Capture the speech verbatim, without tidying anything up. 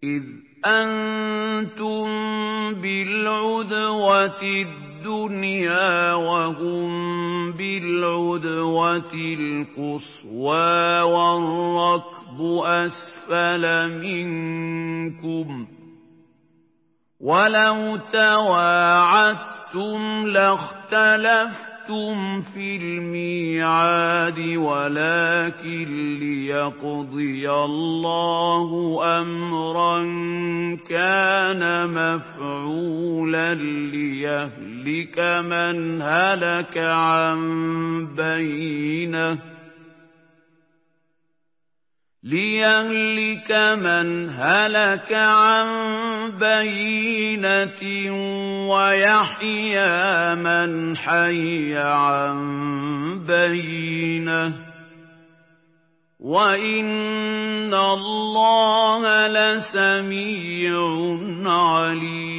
إِذْ أَنتُم بِالْعُدْوَةِ الدُّنْيَا وَهُم بِالْعُدْوَةِ الْقُصْوَىٰ وَالرَّكْبُ أَسْفَلَ مِنكُمْ ۚ وَلَوْ تَوَاعَدتُّمْ لَاخْتَلَفْتُمْ فِي الْمِيعَادِ وَلَٰكِن لِّيَقْضِيَ اللَّهُ أَمْرًا كَانَ مَفْعُولًا لِّيَهْلِكَ مَنْ هَلَكَ عَن بَيِّنَةٍ لِيَهْلِكَ مَنْ هَلَكَ عَن بَيِّنَةٍ وَيَحْيَىٰ مَنْ حَيَّ عَن بَيِّنَةٍ ۗ وَإِنَّ اللَّهَ لَسَمِيعٌ عَلِيمٌ.